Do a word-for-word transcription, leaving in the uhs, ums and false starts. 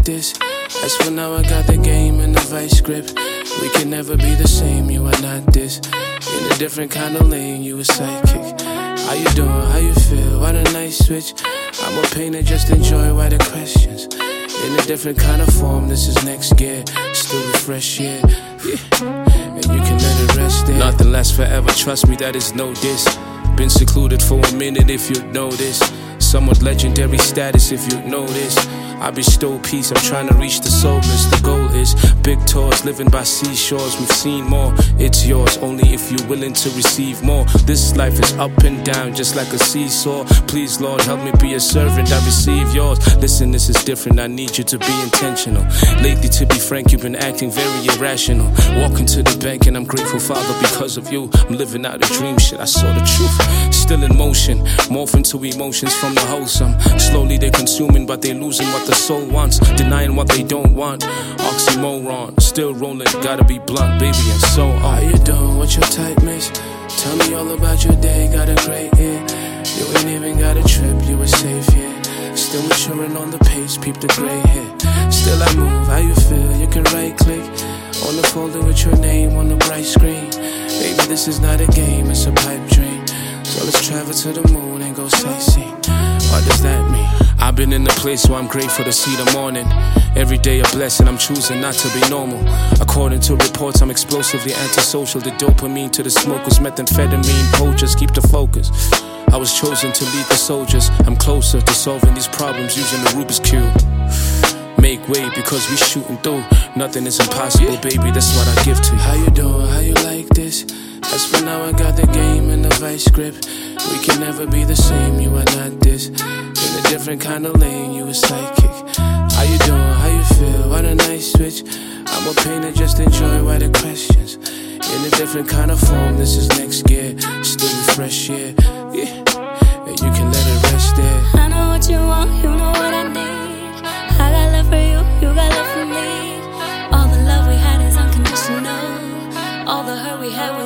this. As for now, I got the game and the vice grip. We can never be the same, you are not this. In a different kind of lane, you a sidekick. How you doing, how you feel, what a nice switch. I'm a painter, just enjoy why the questions. In a different kind of form, this is next gear. Still refresh, yeah, yeah. And you can let it rest there. Nothing lasts forever, trust me, that is no diss. Been secluded for a minute if you'd know this. Somewhat legendary status if you know this. I bestow peace, I'm trying to reach the soulless. The goal is big tours, living by seashores. We've seen more, it's yours only if you're willing to receive more. This life is up and down just like a seesaw. Please Lord, help me be a servant, I receive yours. Listen, this is different, I need you to be intentional. Lately, to be frank, you've been acting very irrational. Walking to the bank and I'm grateful, Father, because of you. I'm living out a dream, shit, I saw the truth. Still in motion, morphing to emotions from the wholesome. Slowly they're consuming, but they're losing what the soul wants, denying what they don't want. Oxymoron, still rolling, gotta be blunt, baby, and so on. How you doing? What's your type, miss? Tell me all about your day, got a great year. You ain't even got a trip, you were safe here. Still maturing on the pace, peep the gray hair. Still I move, how you feel? You can right click on the folder with your name on the bright screen. Baby, this is not a game, it's a pipe dream. So let's travel to the moon and go sightseeing. What does that mean? I've been in a place where I'm grateful to see the morning. Every day a blessing, I'm choosing not to be normal. According to reports, I'm explosively antisocial. The dopamine to the smokers, methamphetamine poachers, keep the focus. I was chosen to lead the soldiers. I'm closer to solving these problems using the Rubik's Cube. Make way because we shooting through. Nothing is impossible, baby, that's what I give to you. How you doing, how you like this? As for now, I got the game and the vice grip. We can never be the same, you are not this. In a different kind of lane, you a sidekick. How you doing, how you feel, what a nice switch. I'm a painter, just enjoy why the questions. In a different kind of form, this is next gear. Still refresh, yeah, yeah. And you can let it rest there. I know what you want, you know what I need. I got love for you, you got love for me. All the love we had is unconditional. All the hurt we had was